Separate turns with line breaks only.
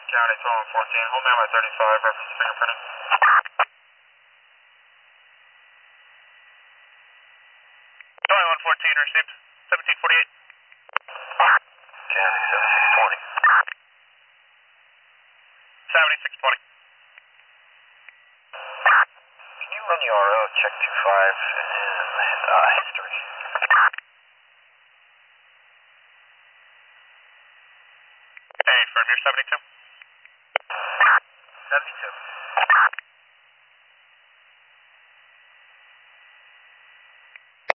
County 1214, hold me on by 35, reference fingerprinting. 2114 received, 1748.
County 7620.
7620.
Can you run the RO, check 25, and then history?
Hey, firm, you're 72?
72.